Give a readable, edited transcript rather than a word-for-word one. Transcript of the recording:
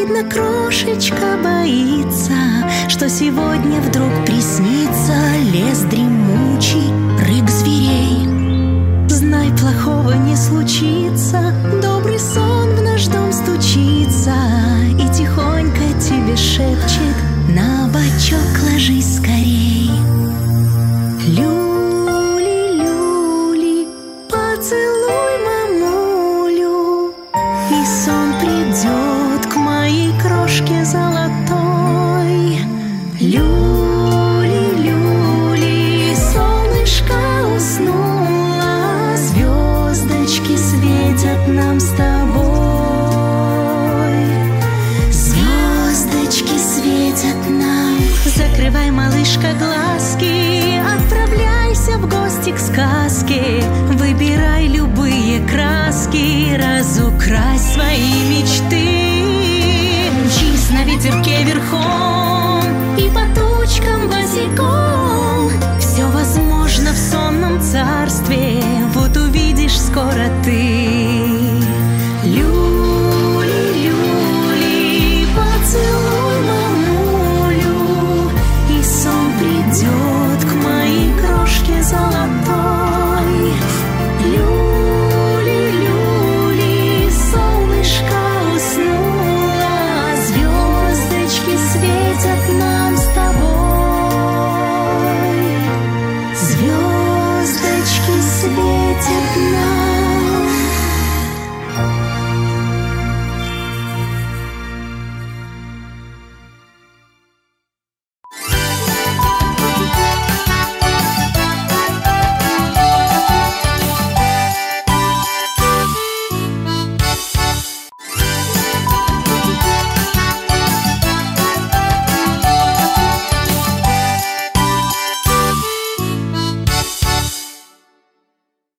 Видно, крошечка боится, что сегодня вдруг приснится лес дремучий, рык зверей. Знай, плохого не случится, добрый сон в наш дом стучится и тихонько тебе шепчет: на бочок ложись скорей. Люли, люли, поцелуй мамулю, и сон придет к моей крошке золотой. Люли, люли, солнышко уснуло, звездочки светят нам с тобой. Звездочки светят нам. Закрывай, малышка, глазки, отправляйся в гости к сказке.